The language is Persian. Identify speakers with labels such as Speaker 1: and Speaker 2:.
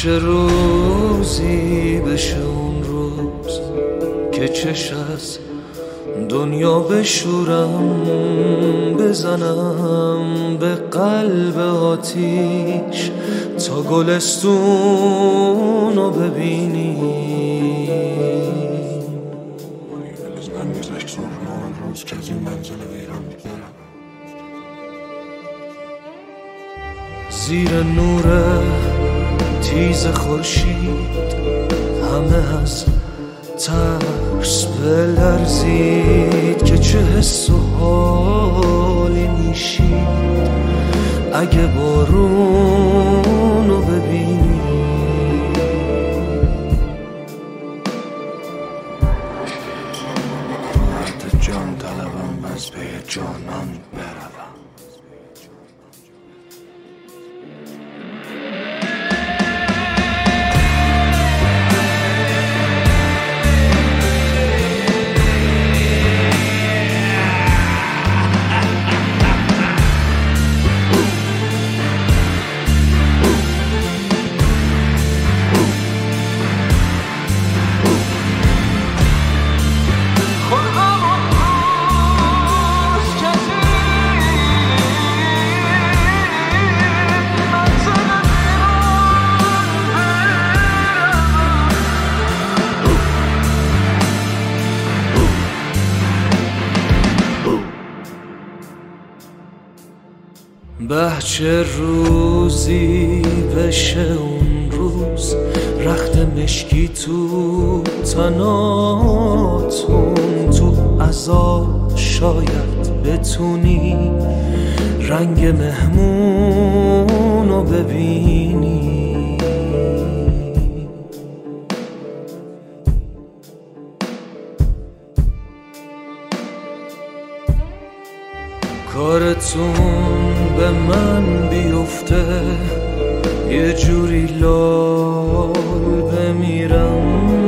Speaker 1: چه روزی بشه اون روز که چش از دنیا بشورم، بزنم به قلب آتیش تا گلستون رو ببینی. زیر نور تیز خورشید همه از ترس بلرزید که چه حس و حالی میشید اگه بارون رو ببینی. مرد جان طلبم از پی جانان بروم. چه روزی بشه اون روز رخت مشکی تو تناتون، تو عزا شاید بتونی رنگ مهمون رو ببینی. کارتون به من بیفته یه جوری لال بمیرم،